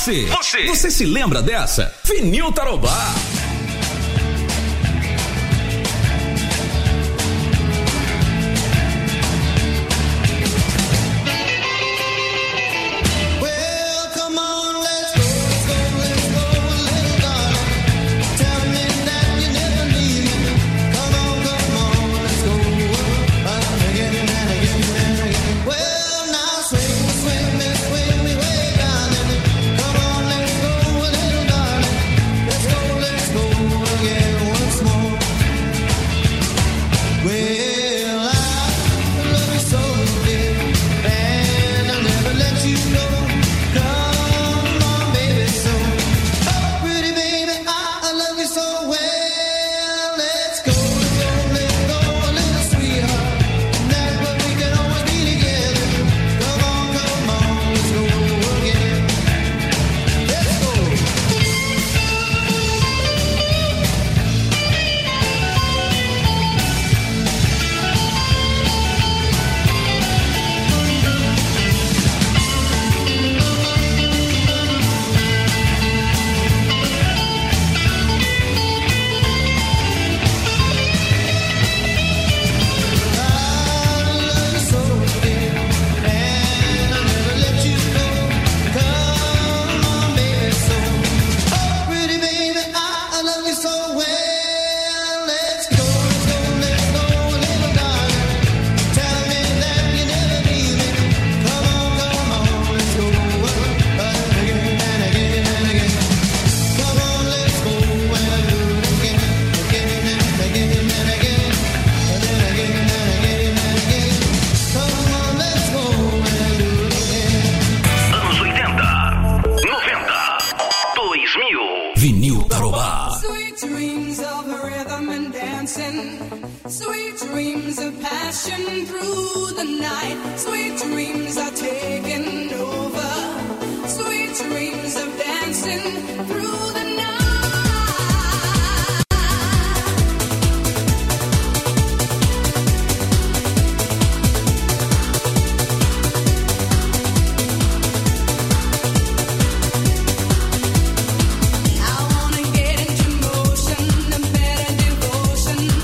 Você se lembra dessa? Vinil Tarobá.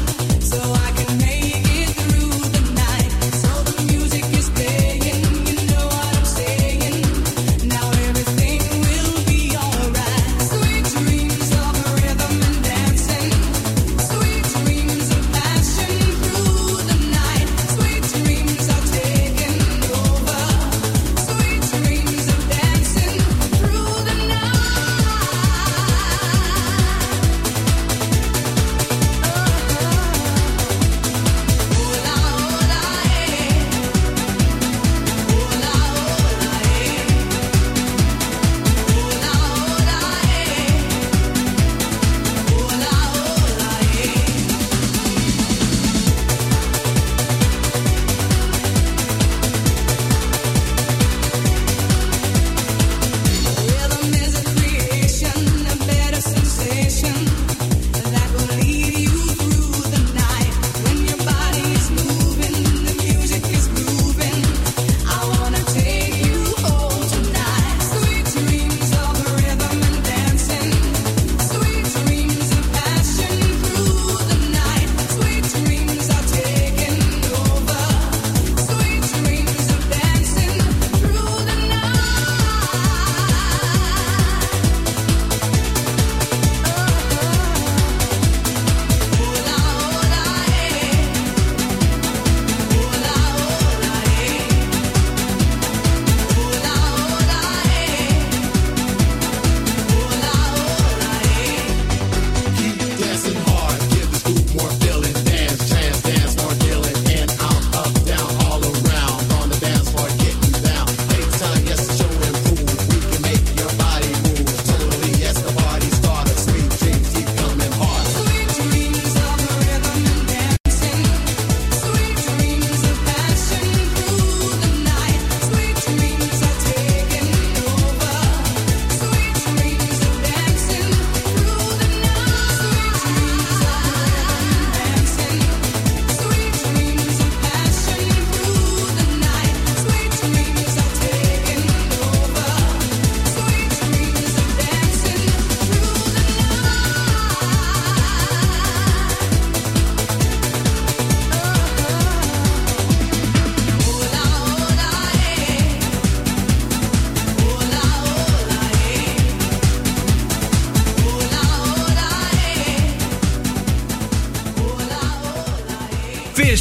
You know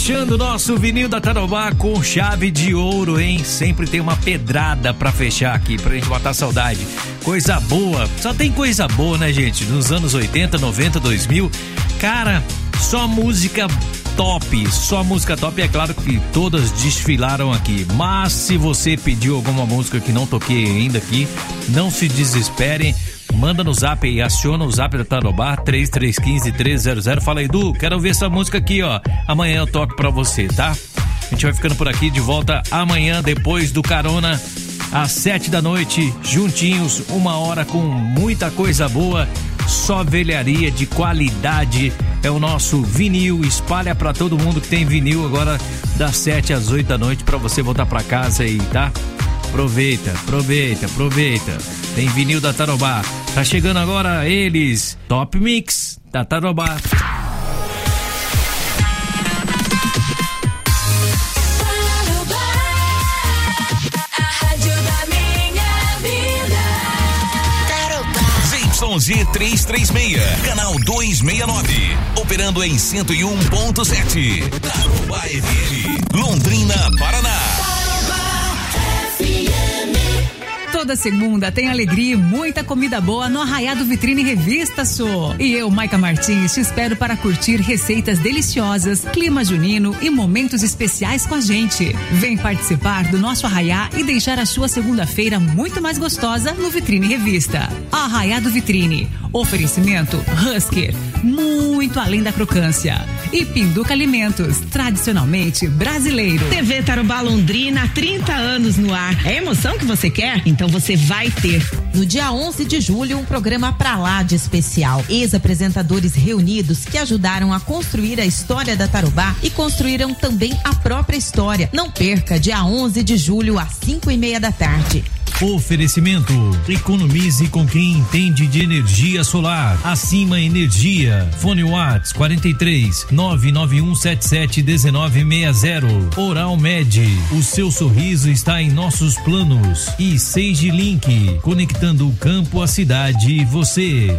Fechando o nosso vinil da Tarobá com chave de ouro, hein? Sempre tem uma pedrada pra fechar aqui, pra gente matar saudade. Coisa boa, só tem coisa boa, né, gente? Nos anos 80, 90, 2000, cara, só música top, só música top. É claro que todas desfilaram aqui, mas se você pediu alguma música que não toquei ainda aqui, não se desesperem. Manda no zap aí, aciona o zap da Tarobá 3315-1300. Fala, Edu, quero ouvir essa música aqui, ó. Amanhã eu toco pra você, tá? A gente vai ficando por aqui, de volta amanhã, depois do Carona, às 7 da noite, juntinhos, 1 hora com muita coisa boa, só velharia de qualidade. É o nosso vinil, espalha pra todo mundo que tem vinil agora, das 7 às 8 da noite, pra você voltar pra casa aí, tá? Aproveita. Tem vinil da Tarobá. Tá chegando agora eles, Top Mix da Tarobá. ZYZ 336, canal 269, operando em 101.7. Tarobá FM, Londrina, Paraná. Toda segunda tem alegria e muita comida boa no Arraiado Vitrine Revista Sou. E eu, Maica Martins, te espero para curtir receitas deliciosas, clima junino e momentos especiais com a gente. Vem participar do nosso arraiá e deixar a sua segunda-feira muito mais gostosa no Vitrine Revista. Arraiado Vitrine. Oferecimento Husker, muito além da crocância. E Pinduca Alimentos, tradicionalmente brasileiro. TV Tarobá Londrina, 30 anos no ar. É a emoção que você quer? Então você vai ter. No dia 11 de julho, um programa pra lá de especial. Ex-apresentadores reunidos que ajudaram a construir a história da Tarobá e construíram também a própria história. Não perca, dia 11 de julho, às 5:30 da tarde. Oferecimento: economize com quem entende de energia solar. Acima Energia. Fone Whats 43 99177 1960. Oral Med. O seu sorriso está em nossos planos. E Sage Link, conectando o campo à cidade e você.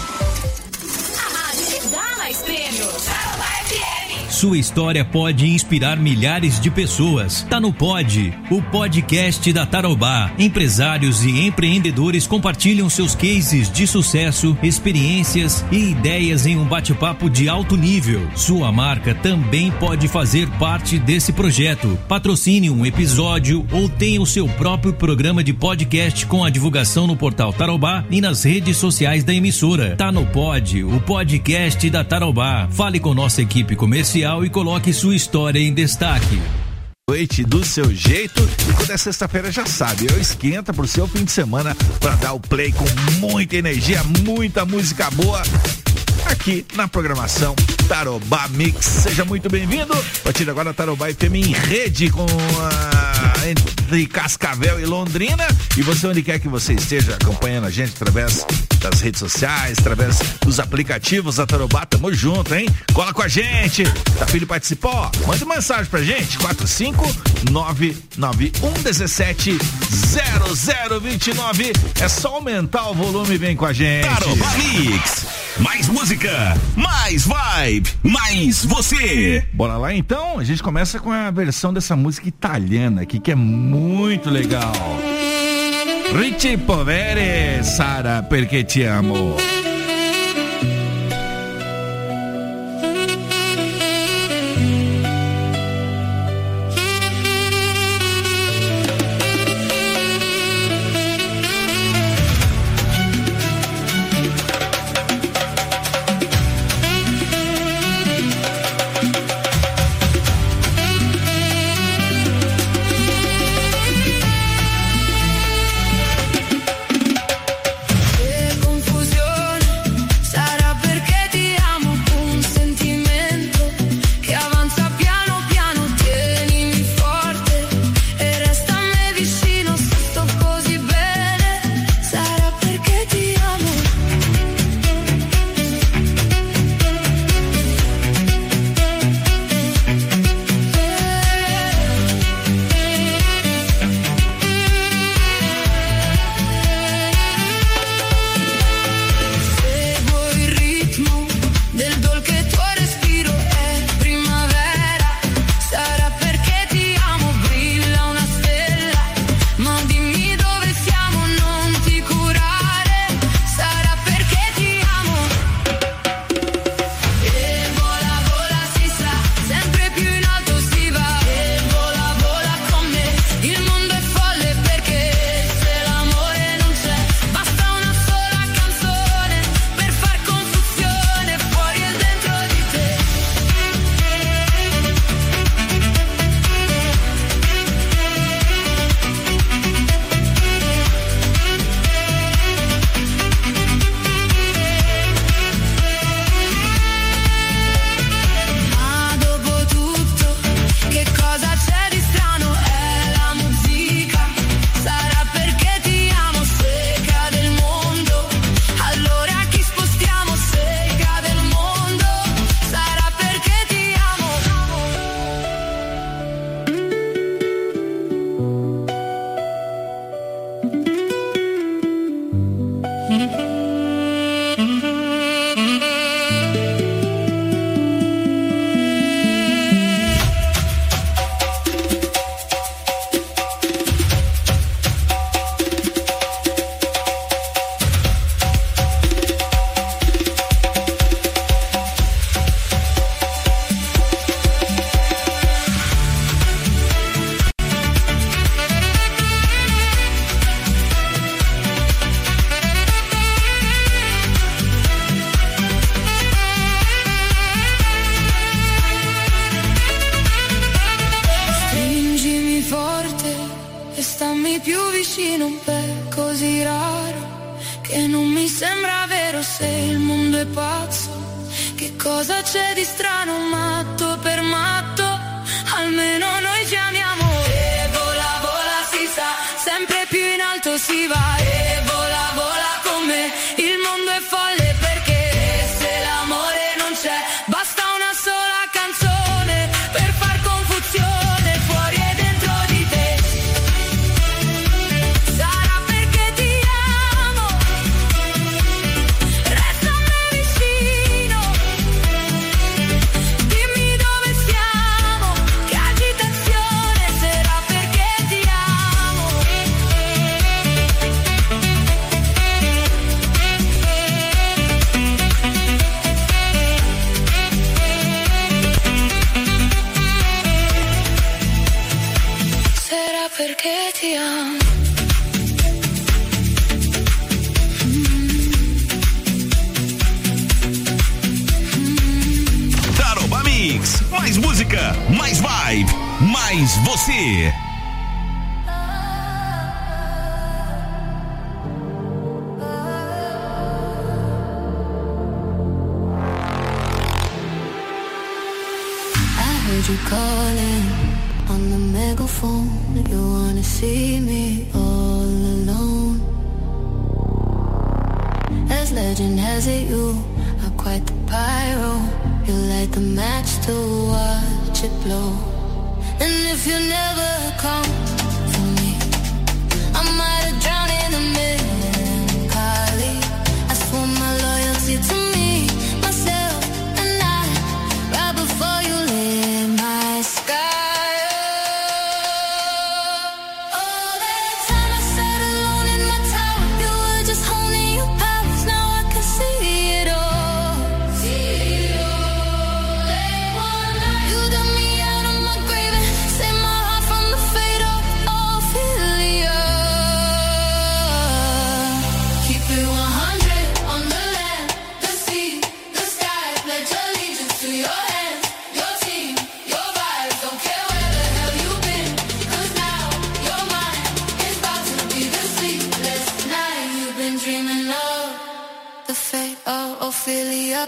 Sua história pode inspirar milhares de pessoas. Tá no Pod, o podcast da Tarobá. Empresários e empreendedores compartilham seus cases de sucesso, experiências e ideias em um bate-papo de alto nível. Sua marca também pode fazer parte desse projeto. Patrocine um episódio ou tenha o seu próprio programa de podcast com a divulgação no portal Tarobá e nas redes sociais da emissora. Tá no Pod, o podcast da Tarobá. Fale com nossa equipe comercial e coloque sua história em destaque. Noite do seu jeito, e quando é sexta-feira já sabe, eu esquenta pro seu fim de semana para dar o play com muita energia, muita música boa aqui na programação Tarobá Mix. Seja muito bem-vindo. A partir de agora a Tarobá FM em rede com entre Cascavel e Londrina, e você onde quer que você esteja acompanhando a gente através das redes sociais, através dos aplicativos da Tarobá, tamo junto, hein? Cola com a gente. Tá filho participou? Manda uma mensagem pra gente, 45991170029. É só aumentar o volume e vem com a gente. Tarobá Mix, mais música, mais vibe, mais você. Bora lá então, a gente começa com a versão dessa música italiana aqui, que é muito legal. Richie Poveri, Sara, perché ti amo. Confusione stammi più vicino un po' così raro che non mi sembra vero se il mondo è pazzo. Che cosa c'è di strano, matto per matto? Almeno noi ci amiamo. E vola, vola si sa, sempre più in alto si va. E vola, vola con me, il mondo è folle perché se l'amore non c'è, basta una sola canzone per far confusione fuori e dentro di te. Sarà perché ti amo, resta a me vicino. Dimmi dove siamo, che agitazione. Sarà perché ti amo. Sarà perché ti amo. Taroba Mix, mais música, mais vibe, mais você. I heard you calling on the megaphone. You wanna see me all alone. As legend has it, you are quite the pyro. You light the match to watch it blow. And if you never come for me, I might have drowned in the melancholy. I swore my loyalty to me, myself, and I, right before you lit my sky up. All that time I sat alone in my tower, you were just holding your powers. Now I can see it all. Late one night, you dug me out of my grave and saved my heart from the fate of Ophelia. Keep it 100 on the land, the sea, the sky. Pledge allegiance to your hands, your team, your vibes. Don't care where the hell you've been, 'cause now you're mine. It's about to be the sleepless night. You've been dreaming of the fate of Ophelia.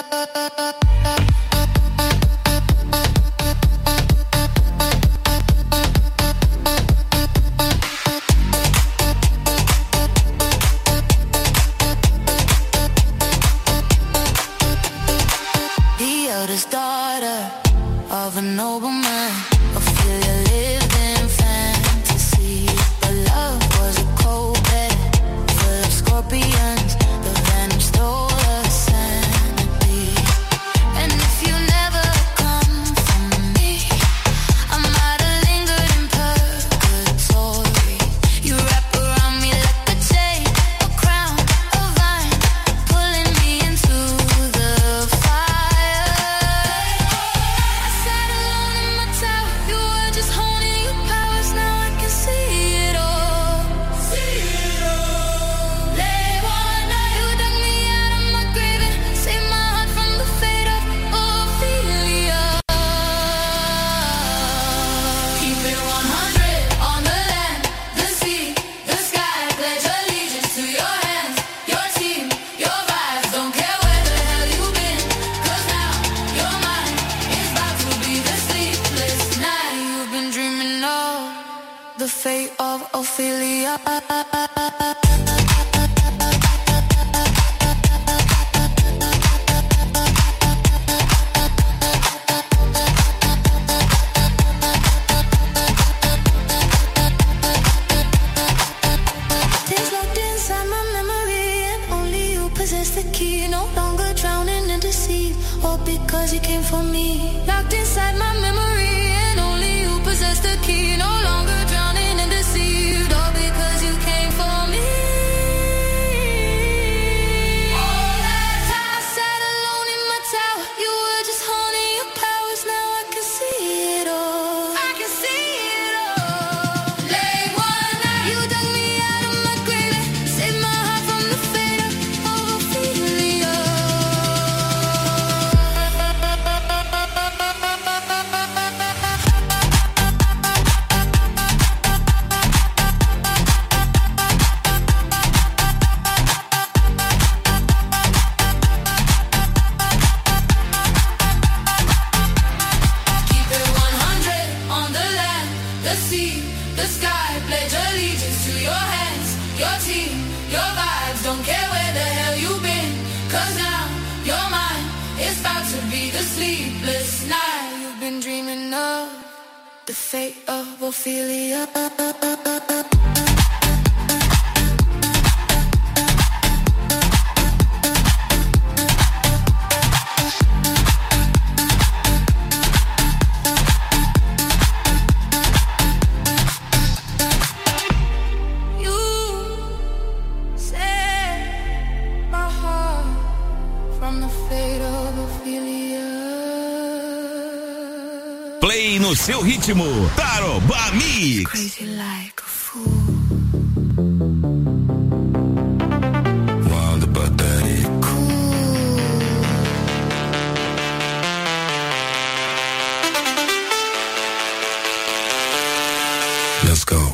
The eldest daughter of a nobleman, Ophelia lived in fantasy. But love was a cold bed full of scorpions. The venom stole her sanity. And if you never come for me, I might have lingered in purgatory. You wrap around me like a chain, a crown, a vine, pulling me into the fire. I sat alone in my tower, you were just holding your powers. Now I can see it all. Late one night, you dug me out of my grave and saved my heart from the fate of Ophelia. Keep it 100 on the land, the sea, the sky. Pledge allegiance to your hands, your team, your vibes. Don't care where the hell you've been, 'cause now you're mine. It's about to be the sleepless night. You've been dreaming of the fate of Ophelia. Things locked inside my memory, and only you possess the key. No longer drowning in deceit, all because you came for me. Locked inside my memory, and only you possess the key. No longer drowning in deceit, all because you came for me. All that time I sat alone in my tower, you were just holding your powers. Now I can see it all. I can see it all. Late one night, you dug me out of my grave and saved my heart from the fate of Ophelia. your team, your vibes, don't care where the hell you've been, 'cause now you're mine, it's about to be the sleepless night. You've been dreaming of the fate of Ophelia. Play no seu ritmo. Tarobá Mix. Crazy like a fool. Wild but that it Cool. Let's go.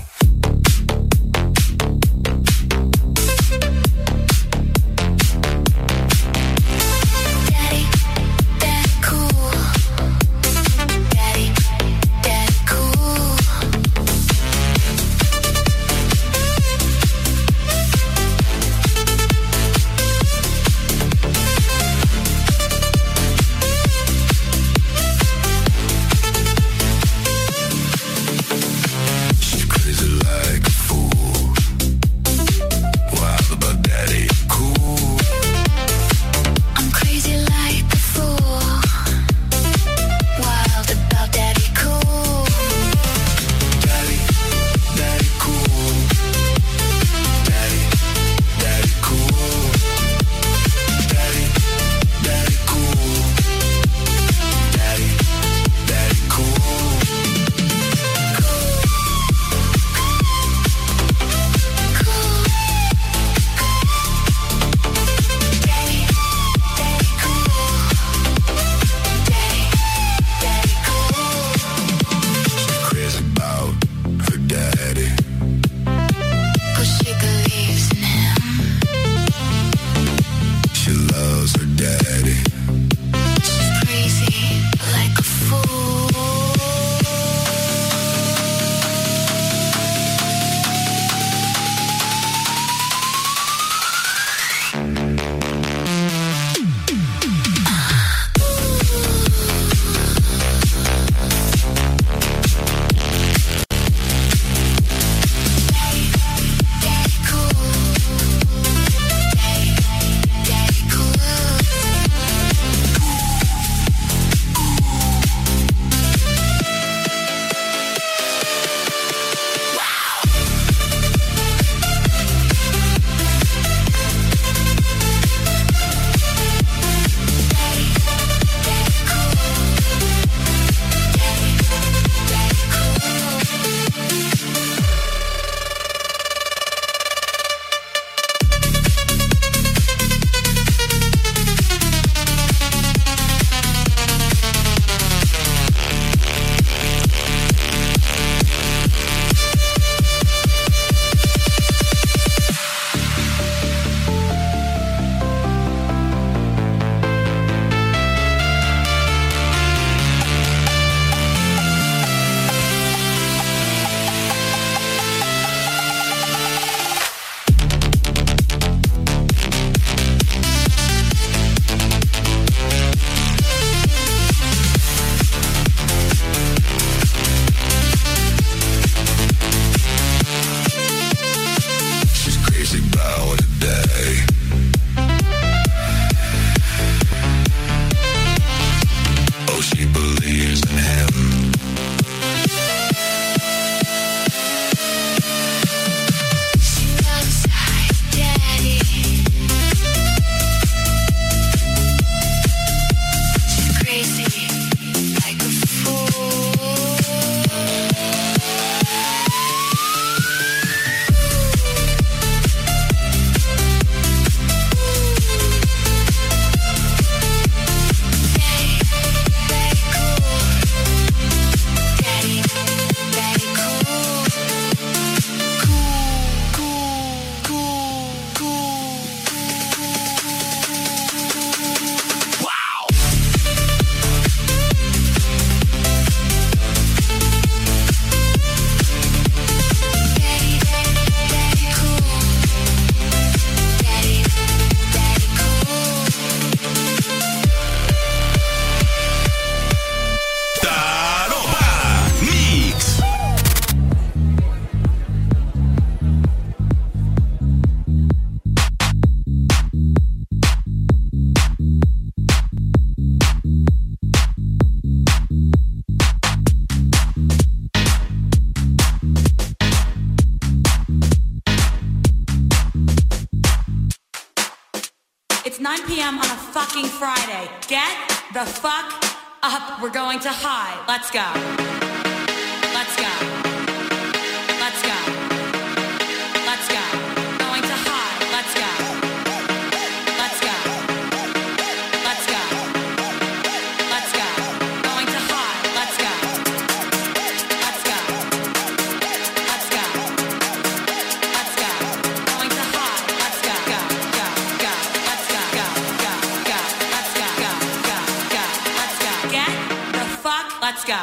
It's 9 p.m. on a fucking Friday. Get the fuck up. We're going to high. Let's go. Let's go. Let's go. Let's go. Going to high. Let's go. Let's go. Let's go. Let's go. Going to high. Let's go. Let's go. Let's go. Let's go. Going to high. Let's go. Go. Go. Go. Let's go. Go. Go. Go. Let's go. Go. Go. Go. Let's go. Get the fuck. Let's go.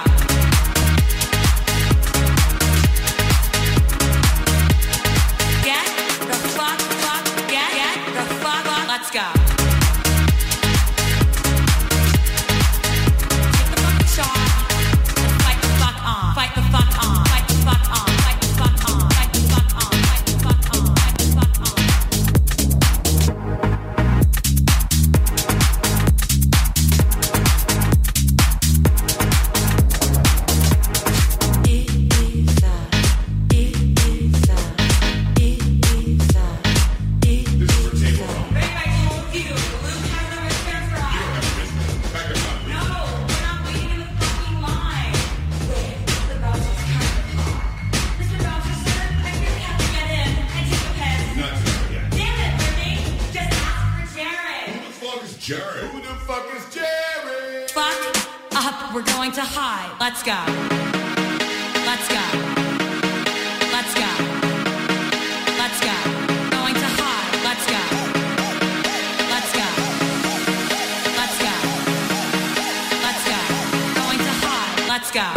Let's go. Take the fucking shot and fight the fuck on. Fight the fuck on. Fight the fuck on. Fight the fuck on. Fight the fuck on. Fight the fuck on. Fight the fuck on. We're going to high. Let's go. Let's go. Let's go. Let's go. Going to high. Let's go. Let's go. Let's go. Let's go. Going to high. Let's go.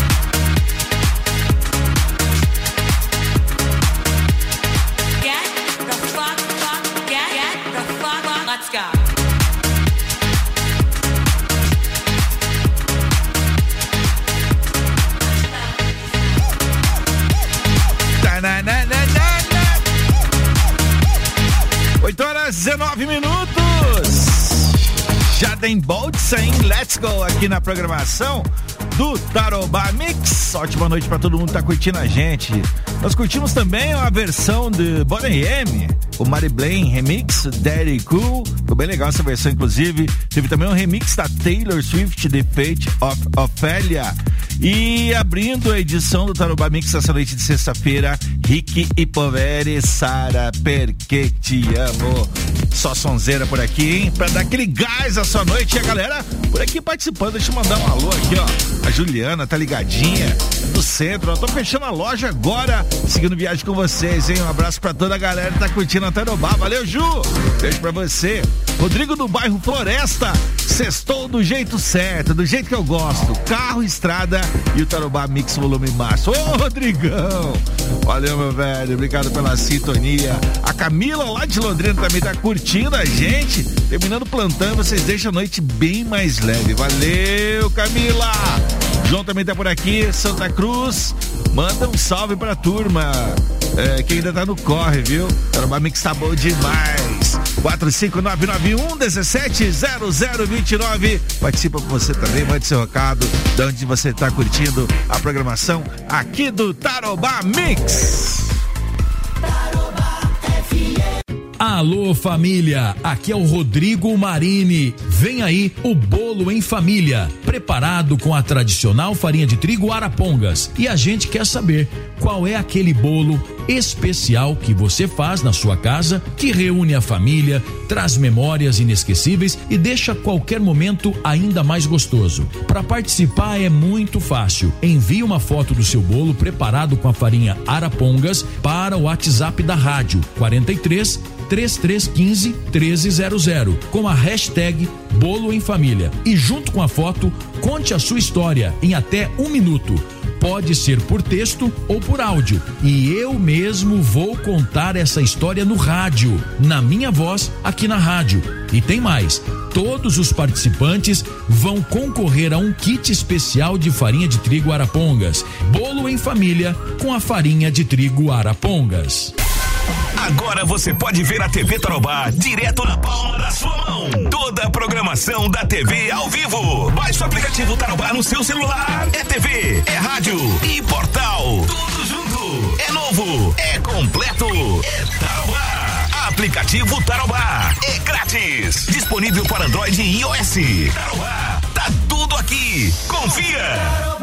Get the fuck, get the fuck, let's go. Oito horas 19 minutos. Já tem Boltsa, hein? Let's go aqui na programação do Tarobá Mix. Ótima noite pra todo mundo que tá curtindo a gente. Nós curtimos também a versão de Bonnie M, o Mary Blaine remix, Daddy Cool. Ficou bem legal essa versão, inclusive. Teve também um remix da Taylor Swift, The Fate of Ophelia. E abrindo a edição do Tarobá Mix essa noite de sexta-feira, Rick e Poveri, Sara, Perché Te Amo. Só sonzeira por aqui, hein? Pra dar aquele gás a sua noite. E a galera por aqui participando. Deixa eu mandar um alô aqui, ó. A Juliana tá ligadinha do centro. Eu tô fechando a loja agora, seguindo viagem com vocês, hein? Um abraço pra toda a galera que tá curtindo a Tarobá. Valeu, Ju! Beijo pra você. Rodrigo do bairro Floresta. Sextou do jeito certo, do jeito que eu gosto. Carro, estrada e o Tarobá Mix volume máximo. Ô, Rodrigão! Valeu, meu velho. Obrigado pela sintonia. A Camila lá de Londrina também tá curtindo a gente. Terminando o plantão, vocês deixam a noite bem mais leve. Valeu, Camila! João também tá por aqui, Santa Cruz. Manda um salve pra turma. Que ainda tá no corre, viu? Tarobá Mix tá bom demais. 45991170029. Participa com você também, mande seu recado de onde você tá curtindo a programação aqui do Tarobá Mix. Alô, família, aqui é o Rodrigo Marini. Vem aí o bolo em família, preparado com a tradicional farinha de trigo Arapongas. E a gente quer saber qual é aquele bolo especial que você faz na sua casa, que reúne a família, traz memórias inesquecíveis e deixa qualquer momento ainda mais gostoso. Para participar é muito fácil. Envie uma foto do seu bolo preparado com a farinha Arapongas para o WhatsApp da rádio 43 3315 1300 com a hashtag Bolo em Família e junto com a foto conte a sua história em até 1 minuto. Pode ser por texto ou por áudio e eu mesmo vou contar essa história no rádio, na minha voz aqui na rádio. E tem mais, todos os participantes vão concorrer a um kit especial de farinha de trigo Arapongas, bolo em família com a farinha de trigo Arapongas. Agora você pode ver a TV Tarobá direto na palma da sua mão. Toda a programação da TV ao vivo. Baixe o aplicativo Tarobá no seu celular. É TV, é rádio e portal. Tudo junto. É novo, é completo. É Tarobá. A aplicativo Tarobá. É grátis. Disponível para Android e iOS. Tarobá, tá tudo aqui. Confia.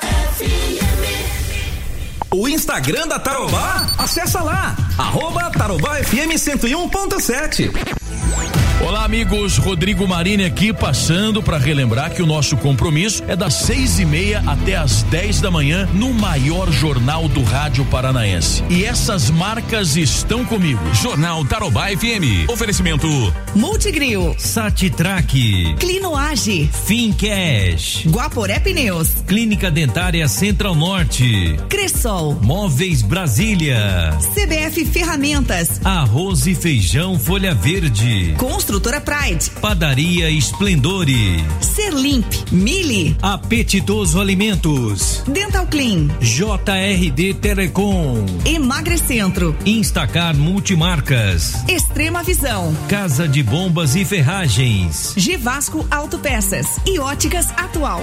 O Instagram da Tarobá? Acessa lá, @TarobáFM 101.7. Olá, amigos, Rodrigo Marini aqui, passando para relembrar que o nosso compromisso é das 6:30 até as 10 da manhã no maior jornal do rádio paranaense. E essas marcas estão comigo. Jornal Tarobá FM. Oferecimento Multigril, Satitrack, Clinoage, Fincash, Guaporé Pneus, Clínica Dentária Central Norte, Cressol, Móveis Brasília, CBF Ferramentas, Arroz e Feijão Folha Verde, Construtora Pride, Padaria Esplendore, Serlimp, Mili, Apetitoso Alimentos, Dental Clean, JRD Telecom, Emagrecentro, Instacar Multimarcas, Extrema Visão, Casa de Bombas e Ferragens, Givasco Autopeças e Óticas Atual.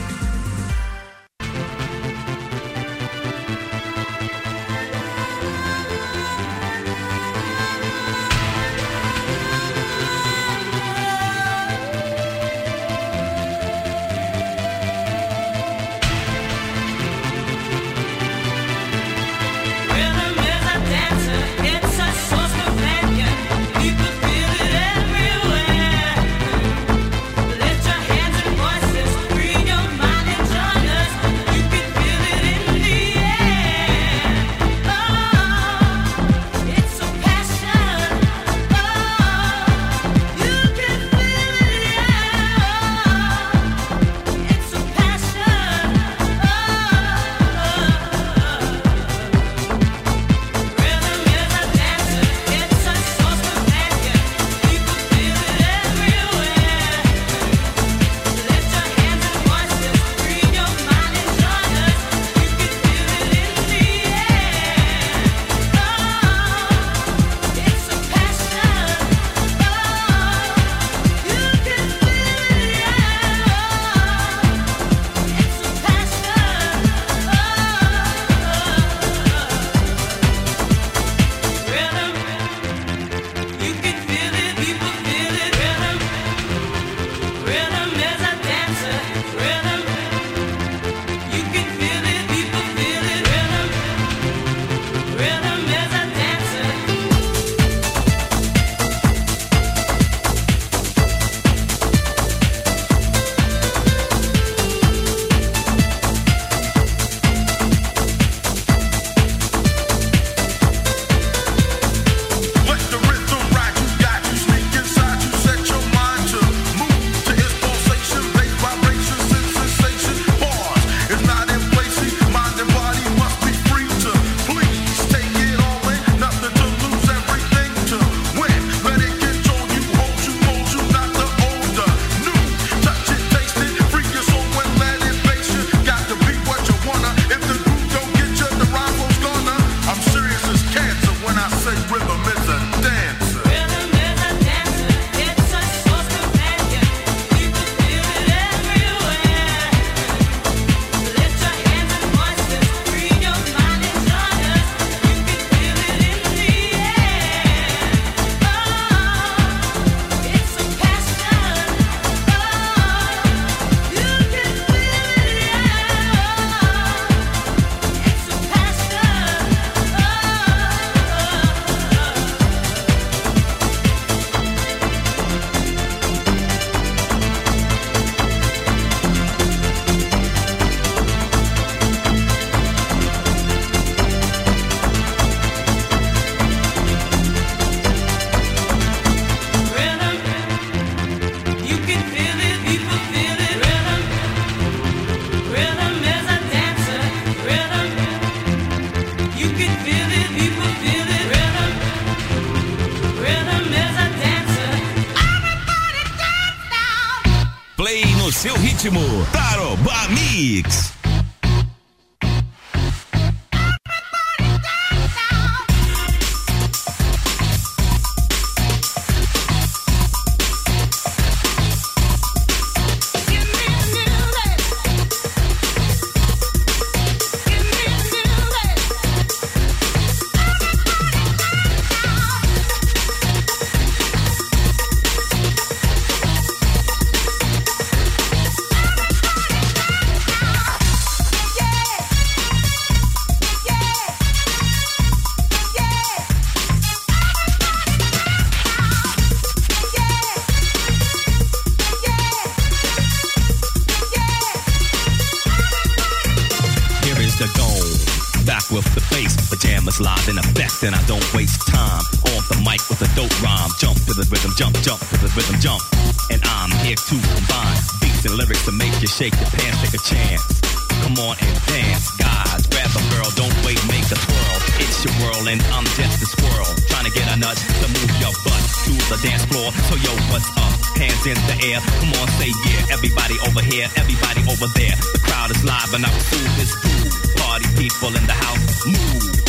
Seu ritmo, Tarobá Mix. is live in effect, and I don't waste time. On the mic with a dope rhyme. Jump to the rhythm, jump to the rhythm, jump. And I'm here to combine beats and lyrics to make you shake your pants, take a chance. Come on and dance, guys. Grab a girl, don't wait, make a twirl. It's your world and I'm just a squirrel. Trying to get a nut to move your butt to the dance floor. So yo, what's up? Hands in the air. Come on, say yeah. Everybody over here, everybody over there. The crowd is live and I'm cool this cool. Party people in the house, move.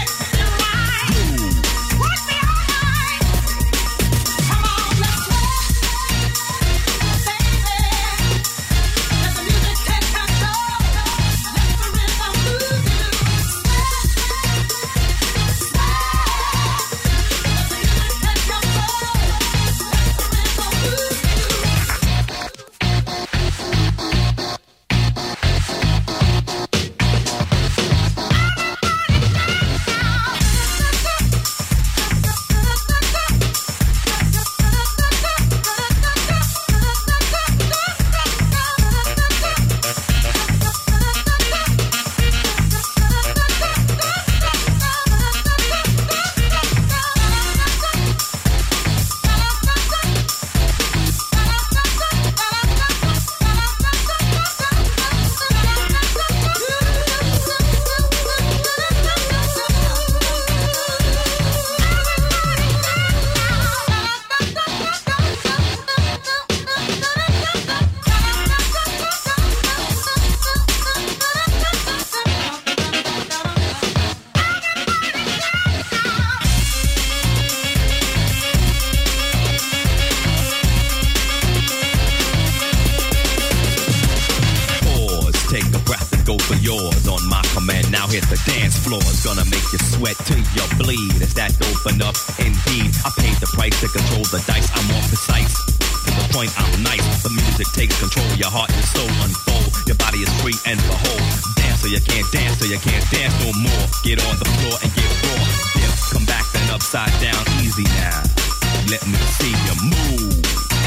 Hit the dance floor, it's gonna make you sweat till you bleed. Is that open up? Indeed, I paid the price to control the dice. I'm more precise, to the point I'm nice. The music takes control, your heart and soul unfold. Your body is free and behold. Dance or you can't dance, or you can't dance no more. Get on the floor and get raw. Dip, come back then upside down, easy now. Let me see you move.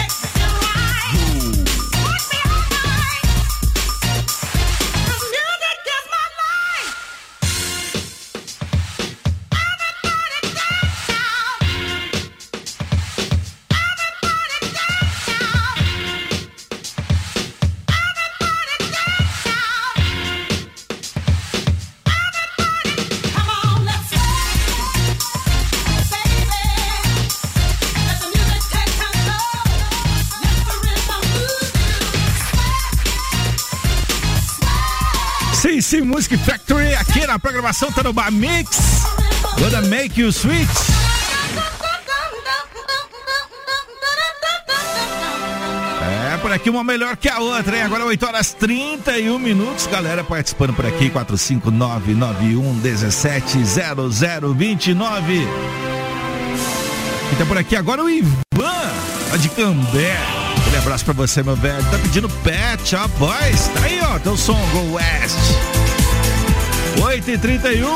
CC Music Factory aqui na programação Tarobá Mix. Gonna make you switch. É, por aqui uma melhor que a outra, hein? Agora 8h31, galera participando por aqui, 45991170029. E tá por aqui agora o Ivan, lá de Cambé. Um abraço pra você, meu velho. Tá pedindo Pet Shop Boys. Tá aí, ó, teu som, Go West. 8h31.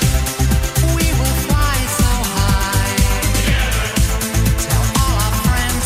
Friends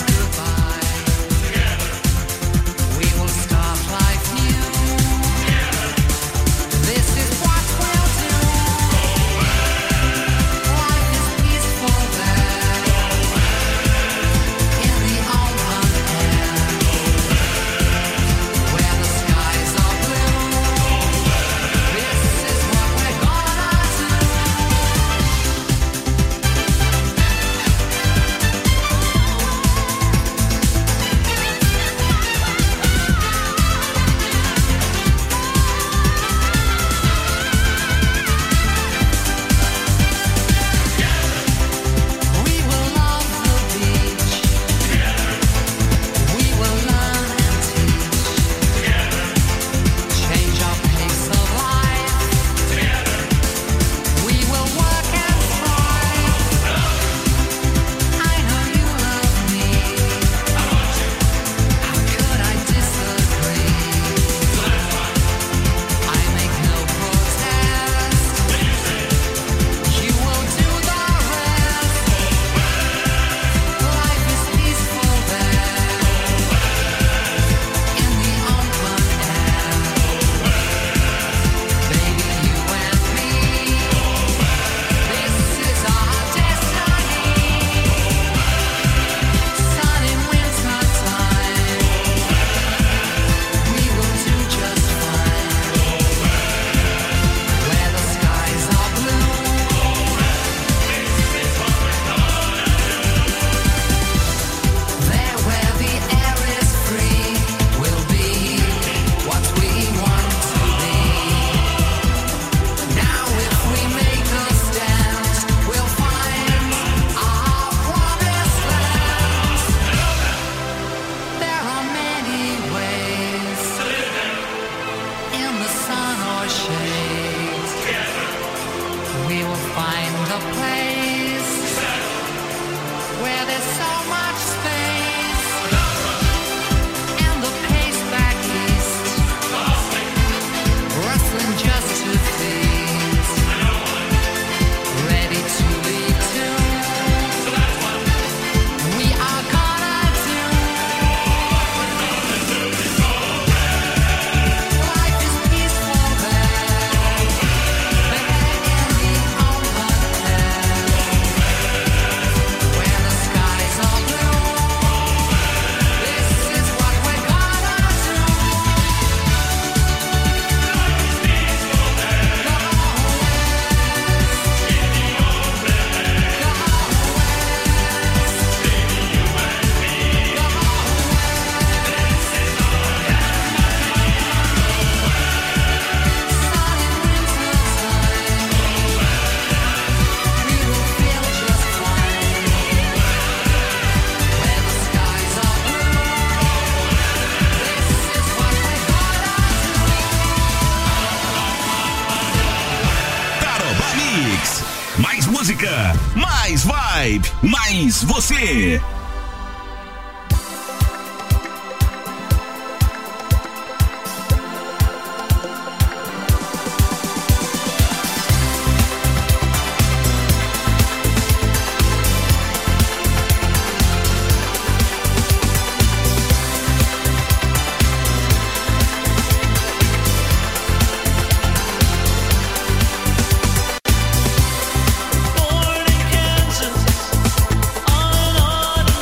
música, mais vibe, mais você. Born in Kansas, on an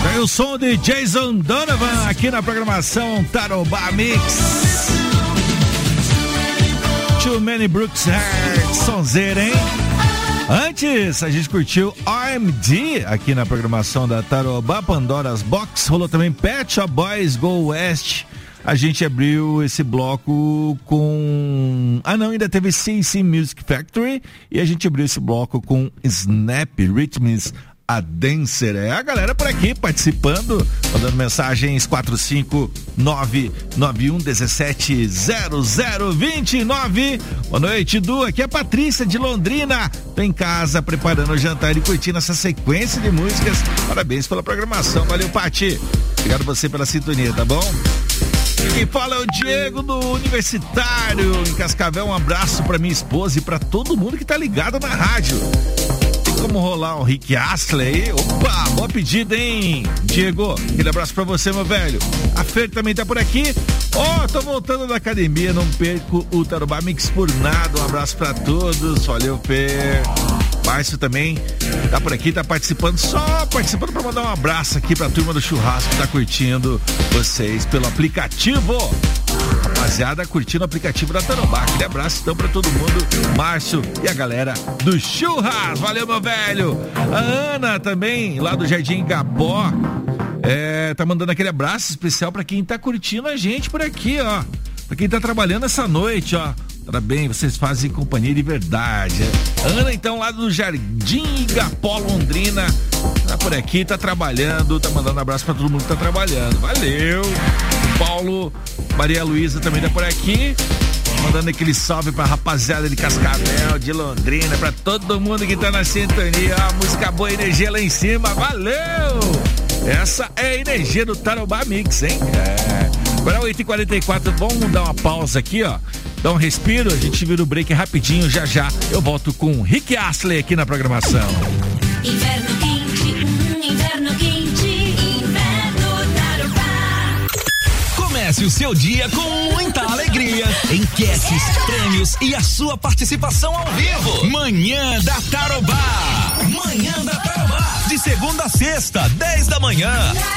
Tá aí o som de Jason Donovan aqui na programação Tarobá Mix. Too Many Brooks Heart, sonzeira, hein? Antes, a gente curtiu OMD aqui na programação da Tarobá, Pandora's Box. Rolou também Pet Shop Boys Go West. A gente abriu esse bloco com... ainda teve CC Music Factory. E a gente abriu esse bloco com Snap Rhythms, a Dancer. É a galera por aqui participando, mandando mensagens 45991170029. Boa noite, Du. Aqui é a Patrícia de Londrina. Tô em casa preparando o jantar e curtindo essa sequência de músicas. Parabéns pela programação. Valeu, Pati. Obrigado você pela sintonia, tá bom? Quem fala é o Diego do Universitário em Cascavel. Um abraço pra minha esposa e pra todo mundo que tá ligado na rádio. Como rolar um Rick Astley aí? Opa, boa pedida, hein, Diego? Aquele abraço pra você, meu velho. A Fer também tá por aqui. Tô voltando da academia, não perco o Tarobá Mix por nada. Um abraço pra todos. Valeu, Fer. Márcio também tá por aqui, tá participando, só participando pra mandar um abraço aqui pra turma do churrasco que tá curtindo vocês pelo aplicativo. Rapaziada, curtindo o aplicativo da Tarobá. Aquele abraço então pra todo mundo, Márcio e a galera do churras. Valeu, meu velho. A Ana também, lá do Jardim Gapó, tá mandando aquele abraço especial pra quem tá curtindo a gente por aqui, ó. Pra quem tá trabalhando essa noite, ó. Parabéns, vocês fazem companhia de verdade. Ana, então, lá do Jardim Igapó, Londrina, tá por aqui, tá trabalhando, tá mandando abraço pra todo mundo que tá trabalhando. Valeu. Paulo, Maria Luísa também tá por aqui, mandando aquele salve pra rapaziada de Cascavel, de Londrina, pra todo mundo que tá na sintonia. Ó, música boa, energia lá em cima. Valeu! Essa é a energia do Tarobá Mix, hein? Agora é 8h44, vamos dar uma pausa aqui, ó. Dá um respiro, a gente vira o break rapidinho, já eu volto com Rick Astley aqui na programação. Inverno quente, inverno quente, inverno Tarobá. Comece o seu dia com muita alegria, enquetes, prêmios e a sua participação ao vivo. Manhã da Tarobá. Manhã da Tarobá. De segunda a sexta, 10 da manhã.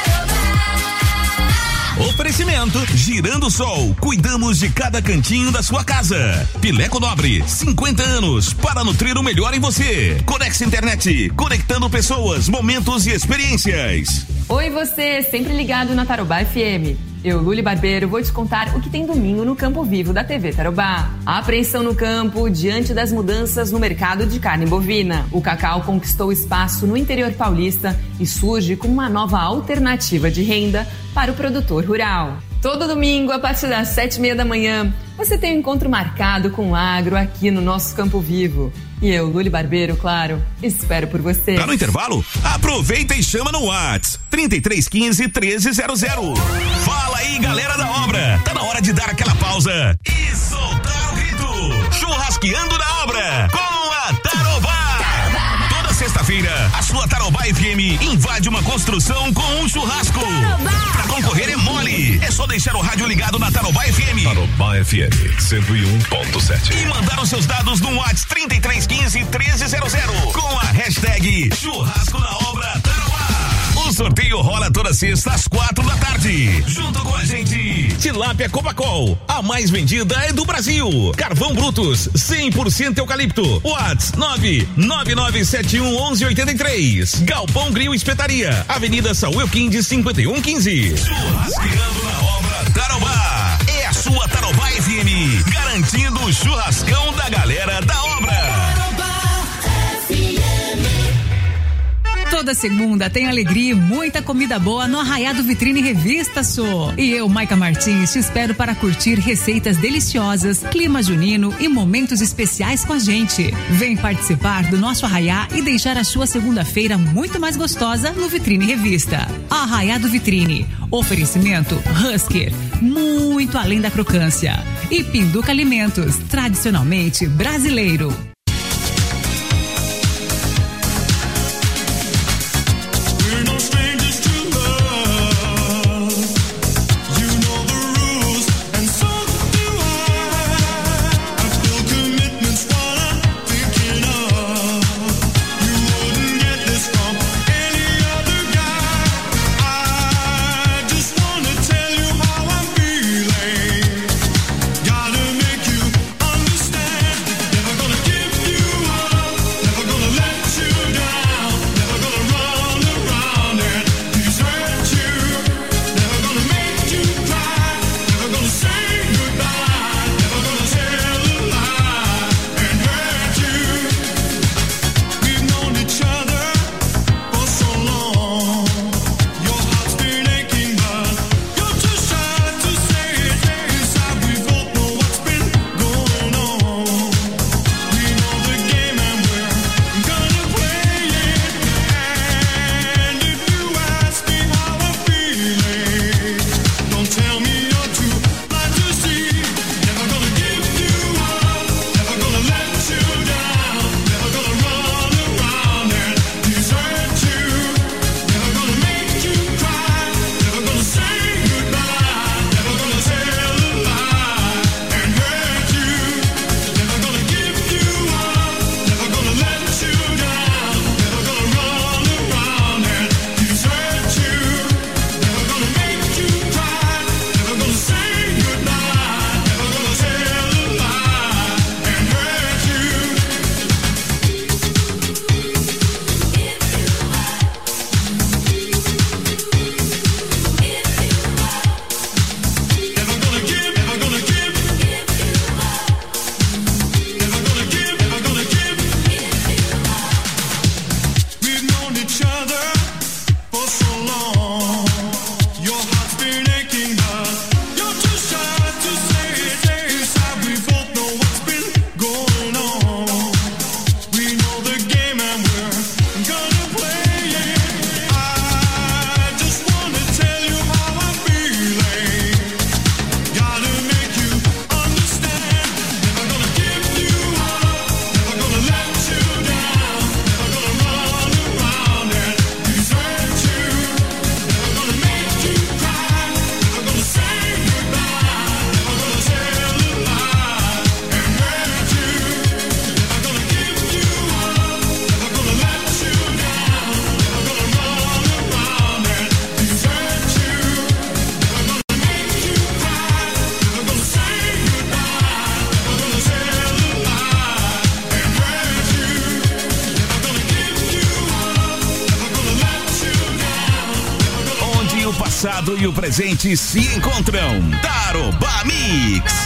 Oferecimento Girando Sol, cuidamos de cada cantinho da sua casa. Pileco Nobre, 50 anos para nutrir o melhor em você. Conex Internet, conectando pessoas, momentos e experiências. Oi você, sempre ligado na Tarobá FM. Eu, Luli Barbeiro, vou te contar o que tem domingo no Campo Vivo da TV Tarobá. A apreensão no campo diante das mudanças no mercado de carne bovina. O cacau conquistou espaço no interior paulista e surge como uma nova alternativa de renda para o produtor rural. Todo domingo, a partir das 7h30 da manhã, você tem um encontro marcado com o agro aqui no nosso Campo Vivo. E eu, Luli Barbeiro, claro, espero por você. Tá no intervalo? Aproveita e chama no WhatsApp 3315-1300. Fala aí, galera da obra. Tá na hora de dar aquela pausa e soltar o grito. Churrasqueando na obra com a Tarobá. Toda sexta-feira, a sua Tarobá FM invade uma construção com um churrasco. Pra concorrer é mole. É só deixar o rádio ligado na Tarobá FM. Tarobá FM 101.7. E mandar os seus dados no WhatsApp 3315-1300 com a hashtag Churrasco na Obra Tarobá. O sorteio rola toda sexta às 4 da tarde. Junto com a gente, Tilápia Cobacol, a mais vendida é do Brasil. Carvão Brutus, 100% eucalipto. WhatsApp 999711183. Galpão Grill Espetaria, Avenida Saúl Elquinde 5115. Churrasqueando na Obra Tarobá. É a sua Tarobá FM, garantindo o churrascão da galera da obra. Toda segunda tem alegria e muita comida boa no Arraiado Vitrine Revista Sou. E eu, Maica Martins, te espero para curtir receitas deliciosas, clima junino e momentos especiais com a gente. Vem participar do nosso arraiá e deixar a sua segunda-feira muito mais gostosa no Vitrine Revista. Arraiado Vitrine. Oferecimento Husker, muito além da crocância. E Pinduca Alimentos, tradicionalmente brasileiro. Aqui o passado e o presente se encontram. Tarobá Mix.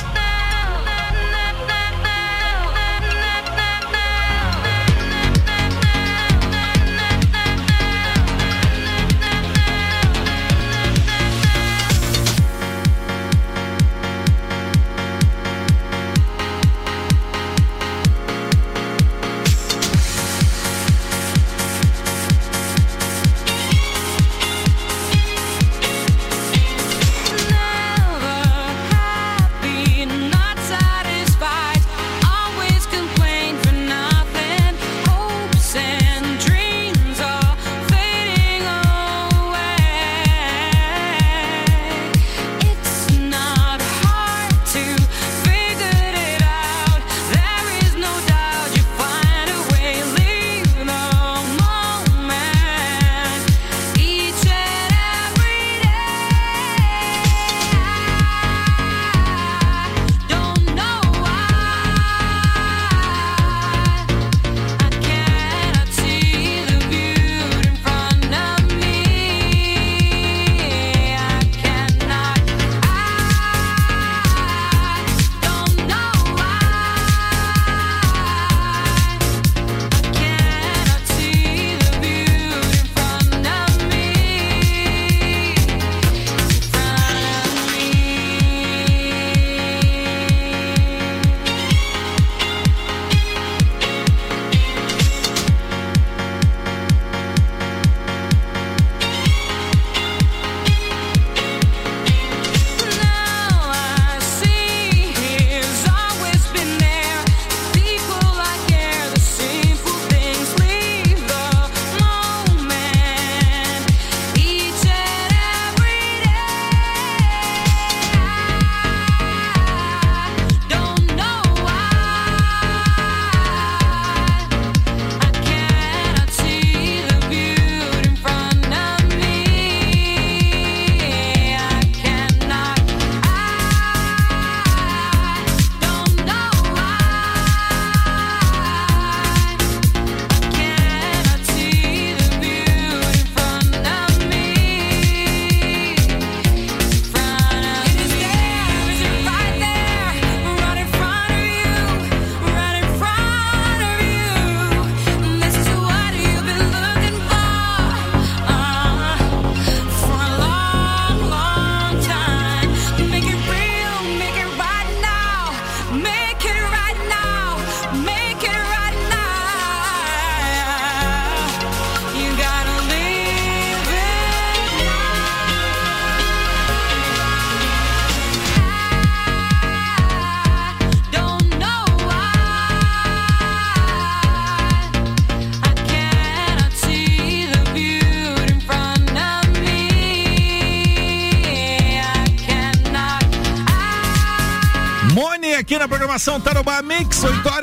Aqui na programação Tarobá Mix,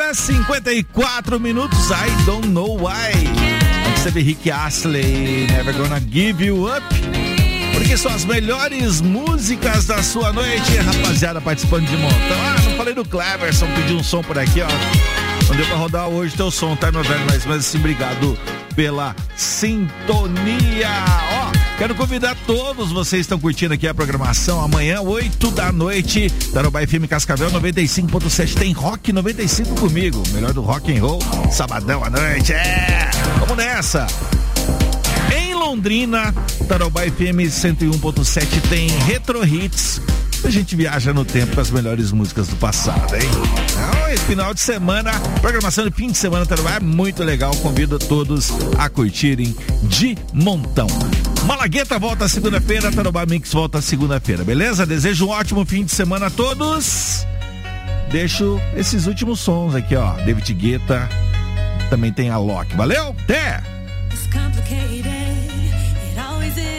8h54. I don't know why. Você vê Rick Astley, Never Gonna Give You Up, porque são as melhores músicas da sua noite. Rapaziada participando de montão. Não falei do Cleverson, pediu um som por aqui, ó. Não deu pra rodar hoje teu som, tá, meu velho? Mas assim, obrigado pela sintonia. Ó, quero convidar todos vocês que estão curtindo aqui a programação. Amanhã, 8 da noite, Tarobá FM Cascavel 95.7. Tem Rock 95 comigo, melhor do rock and roll, sabadão à noite. Vamos nessa. Em Londrina, Tarobá FM 101.7 tem Retro Hits. A gente viaja no tempo com as melhores músicas do passado, hein? Então, esse final de semana, programação de fim de semana Tarobá é muito legal. Convido todos a curtirem de montão. Malagueta volta segunda-feira, Tarobá Mix volta segunda-feira, beleza? Desejo um ótimo fim de semana a todos. Deixo esses últimos sons aqui, ó. David Guetta, também tem a Loki. Valeu? Até!